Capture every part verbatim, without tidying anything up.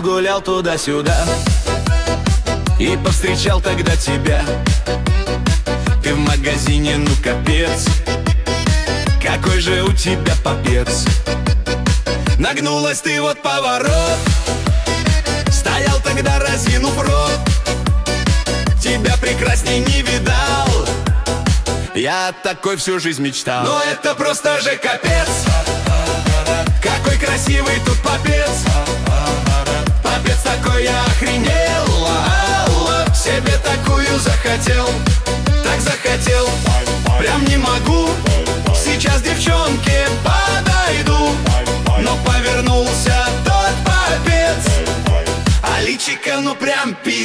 гулял туда-сюда и повстречал тогда тебя. Ты в магазине, ну капец, какой же у тебя попец. Нагнулась ты, вот поворот, стоял тогда разинув рот. Тебя прекрасней не видал, я такой всю жизнь мечтал. Но это просто же капец, какой красивый тут попец. Попец такой, я охренел, себе такую захотел, так захотел, прям не могу. Сейчас девчонке подойду, но повернулся тот попец, а личико ну прям пи***ц.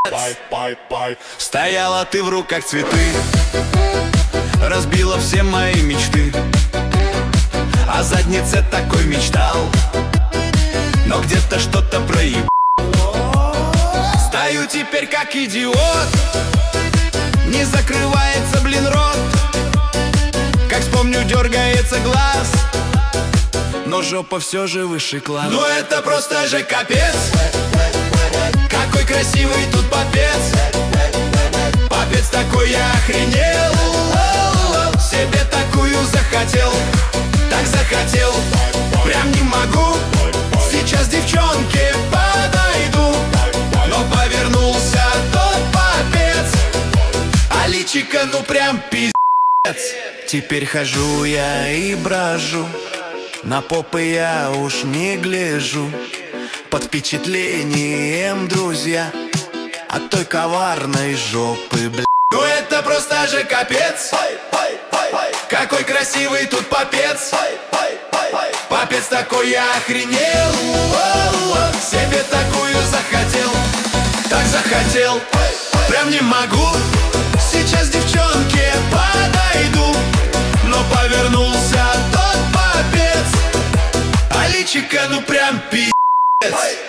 Стояла ты в руках цветы, разбила все мои мечты. О заднице такой мечтал, но где-то что-то проеб. Стою теперь как идиот, не закрывается, блин, рот. Как вспомню, дергается глаз, но жопа все же высший класс. Ну это просто же капец, какой красивый тут попец. Попец такой, я охренел, себе такую захотел, так захотел, прям не могу. Сейчас девчонке подойду, но повернулся тот попец, а личико ну прям пиздец. Теперь хожу я и брожу, на попы я уж не гляжу, под впечатлением, друзья, от той коварной жопы, бля. Ну это просто же капец, какой красивый тут попец. Попец такой, я охренел, себе такую захотел, так захотел, прям не могу. Сейчас девчонке подойду, но повернулся тот попец, а личико ну прям пи***ц.